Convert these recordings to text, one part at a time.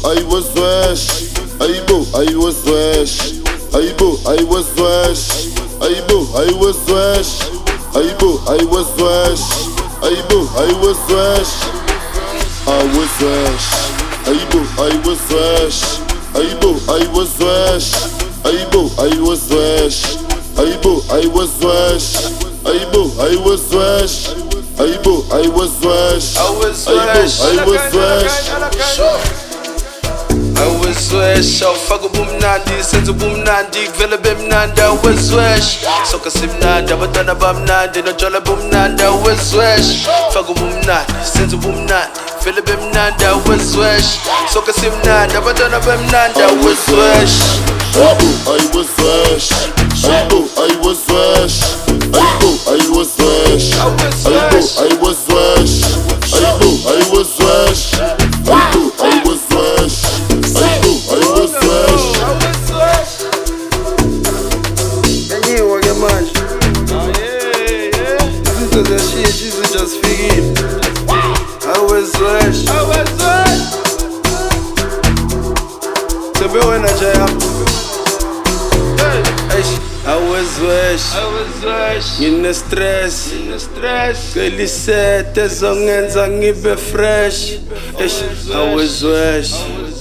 I was wash. Aibo, I was wash. Aibo, I was wash. Aibo, I was wash. Aibo, I was wash. Aibo, I was wash. I was wash. Aibo, I was wash. Aibo, I was wash. Aibo, I was wash. Aibo, I was wash. Aibo, I was wash. Aibo, I was wash. I was wash. I was swash, awufaka ubumnandi, senza ubumnandi, kuvele bemnandi. I was swash, soka simnandi, abantwana bamnandi, notshwala bumnandi. I was swash, faka ubumnandi, senza ubumnandi, kuvele bemnandi. I was swash, soka simnandi, abantwana bamnandi. I was swash. I was swash. I was swash. I was swash. I was swash. I was swash. I was swash. Jesus just figured. I was swash. To be when I jam. I was swash. In the stress. Girl said tezongenza ngibe fresh. I was swash.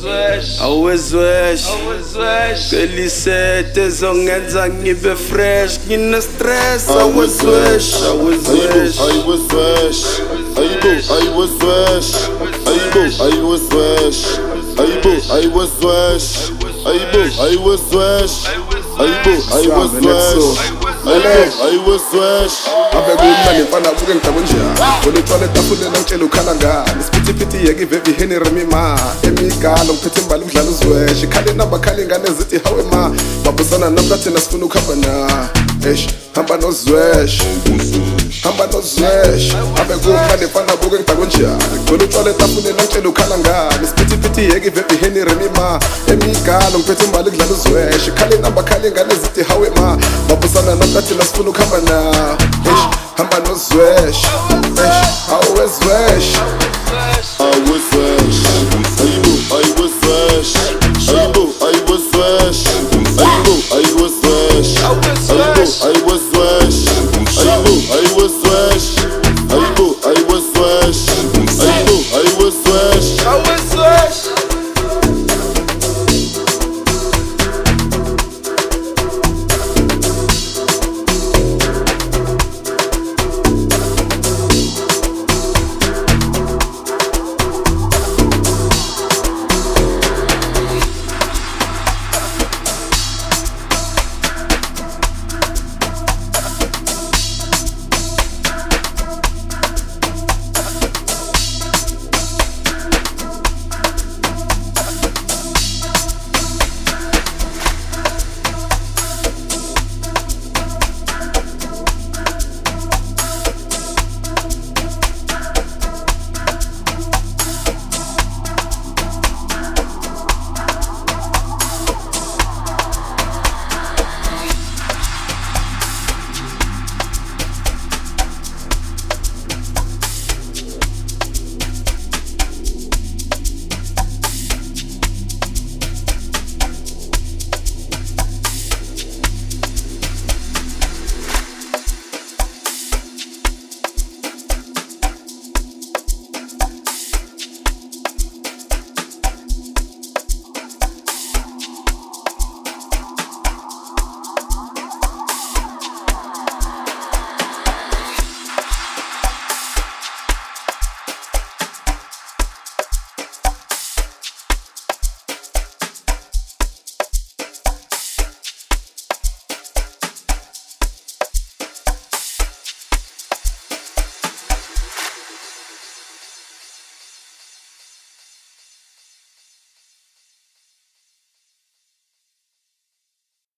Girl said tezongenza ngibe fresh. In the stress. I was swash. I was swash. I was swash. I was swash. I was swash. I was swash. I was swash. I was swash. Abegumani fana bugen tabunja. Kole tole tafule na mchelo kalanga. Spiti piti yagi vevi heni remima. Emika long pitimba lumdlalo swash. Kale namba kale ngane ziti hawe ma. Mabusana namdati na spunu kabana. Hamba no swash. Hamba no swash. Abegumani fana bugen tabunja. Kole tole tafule na mchelo kalanga. Spiti piti yagi vevi heni remima. Emika long pitimba lumdlalo swash. Kale namba kale ngane ziti hawe ma. Mabusana namdati na spunu kabana. Hamba no swash. I was swash. I was swash.